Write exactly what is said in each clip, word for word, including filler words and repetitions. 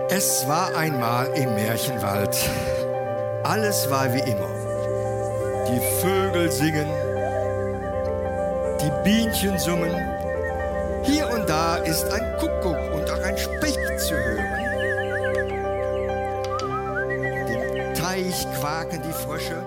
Es war einmal im Märchenwald. Alles war wie immer. Die Vögel singen, die Bienchen summen. Hier und da ist ein Kuckuck und auch ein Specht zu hören. Im Teich quaken die Frösche.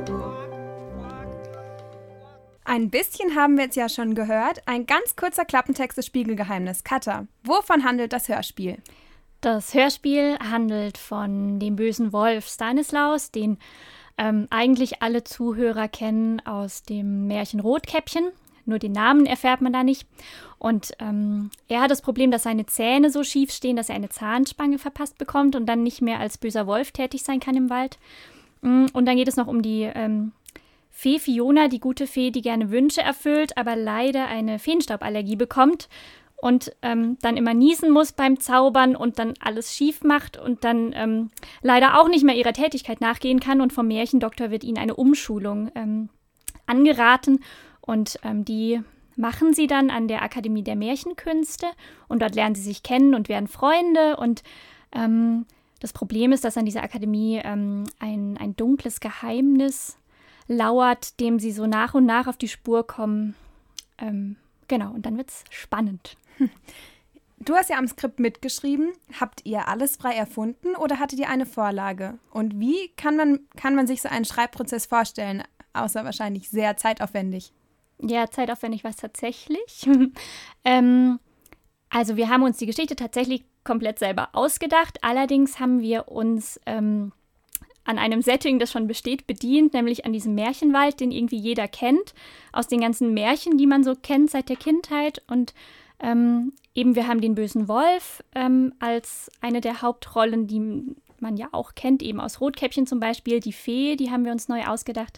Ein bisschen haben wir jetzt ja schon gehört. Ein ganz kurzer Klappentext des Spiegelgeheimnis. Katha, wovon handelt das Hörspiel? Das Hörspiel handelt von dem bösen Wolf Stanislaus, den ähm, eigentlich alle Zuhörer kennen aus dem Märchen Rotkäppchen. Nur den Namen erfährt man da nicht. Und ähm, er hat das Problem, dass seine Zähne so schief stehen, dass er eine Zahnspange verpasst bekommt und dann nicht mehr als böser Wolf tätig sein kann im Wald. Und dann geht es noch um die ähm, Fee Fiona, die gute Fee, die gerne Wünsche erfüllt, aber leider eine Feenstauballergie bekommt. Und ähm, dann immer niesen muss beim Zaubern und dann alles schief macht und dann ähm, leider auch nicht mehr ihrer Tätigkeit nachgehen kann. Und vom Märchendoktor wird ihnen eine Umschulung ähm, angeraten. Und ähm, die machen sie dann an der Akademie der Märchenkünste. Und dort lernen sie sich kennen und werden Freunde. Und ähm, das Problem ist, dass an dieser Akademie ähm, ein, ein dunkles Geheimnis lauert, dem sie so nach und nach auf die Spur kommen. Ähm, genau, und dann wird's spannend. Du hast ja am Skript mitgeschrieben. Habt ihr alles frei erfunden oder hattet ihr eine Vorlage? Und wie kann man, kann man sich so einen Schreibprozess vorstellen, außer wahrscheinlich sehr zeitaufwendig? Ja, zeitaufwendig war es tatsächlich. ähm, also wir haben uns die Geschichte tatsächlich komplett selber ausgedacht. Allerdings haben wir uns ähm, an einem Setting, das schon besteht, bedient, nämlich an diesem Märchenwald, den irgendwie jeder kennt, aus den ganzen Märchen, die man so kennt seit der Kindheit. Und Ähm, eben, wir haben den bösen Wolf ähm, als eine der Hauptrollen, die man ja auch kennt, eben aus Rotkäppchen zum Beispiel. Die Fee, die haben wir uns neu ausgedacht.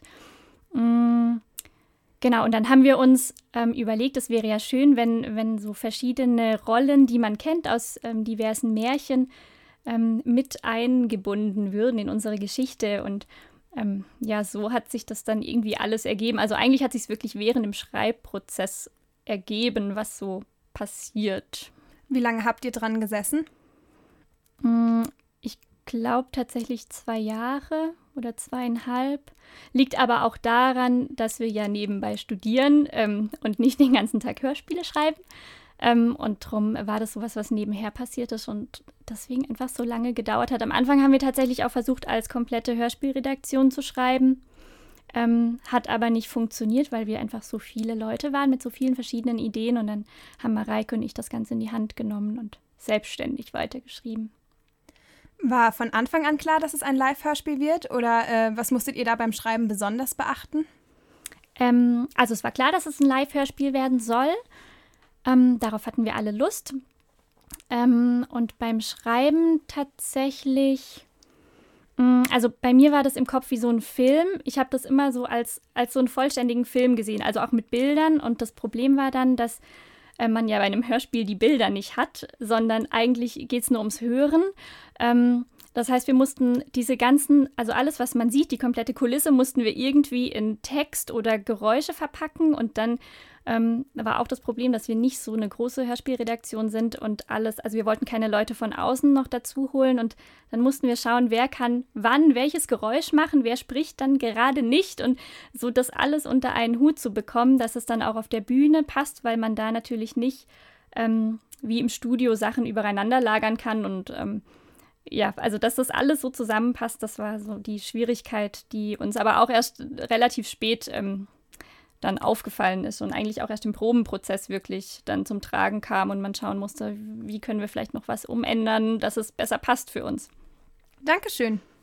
Mm, genau, und dann haben wir uns ähm, überlegt, es wäre ja schön, wenn, wenn so verschiedene Rollen, die man kennt aus ähm, diversen Märchen, ähm, mit eingebunden würden in unsere Geschichte. Und ähm, ja, so hat sich das dann irgendwie alles ergeben. Also eigentlich hat sich es wirklich während dem Schreibprozess ergeben, was so passiert. Wie lange habt ihr dran gesessen? Ich glaube tatsächlich zwei Jahre oder zweieinhalb. Liegt aber auch daran, dass wir ja nebenbei studieren ähm, und nicht den ganzen Tag Hörspiele schreiben. Ähm, und darum war das sowas, was nebenher passiert ist und deswegen einfach so lange gedauert hat. Am Anfang haben wir tatsächlich auch versucht, als komplette Hörspielredaktion zu schreiben. Ähm, hat aber nicht funktioniert, weil wir einfach so viele Leute waren mit so vielen verschiedenen Ideen und dann haben Mareike und ich das Ganze in die Hand genommen und selbstständig weitergeschrieben. War von Anfang an klar, dass es ein Live-Hörspiel wird oder äh, was musstet ihr da beim Schreiben besonders beachten? Ähm, also es war klar, dass es ein Live-Hörspiel werden soll. Ähm, darauf hatten wir alle Lust. Ähm, und beim Schreiben tatsächlich... Also bei mir war das im Kopf wie so ein Film. Ich habe das immer so als, als so einen vollständigen Film gesehen, also auch mit Bildern. Und das Problem war dann, dass äh, man ja bei einem Hörspiel die Bilder nicht hat, sondern eigentlich geht es nur ums Hören. Ähm, das heißt, wir mussten diese ganzen, also alles, was man sieht, die komplette Kulisse, mussten wir irgendwie in Text oder Geräusche verpacken. Und dann ähm, war auch das Problem, dass wir nicht so eine große Hörspielredaktion sind und alles, also wir wollten keine Leute von außen noch dazu holen und dann mussten wir schauen, wer kann wann welches Geräusch machen, wer spricht dann gerade nicht und so das alles unter einen Hut zu bekommen, dass es dann auch auf der Bühne passt, weil man da natürlich nicht ähm, wie im Studio Sachen übereinander lagern kann und ähm, ja, also dass das alles so zusammenpasst, das war so die Schwierigkeit, die uns aber auch erst relativ spät ähm, dann aufgefallen ist und eigentlich auch erst im Probenprozess wirklich dann zum Tragen kam und man schauen musste, wie können wir vielleicht noch was umändern, dass es besser passt für uns. Dankeschön.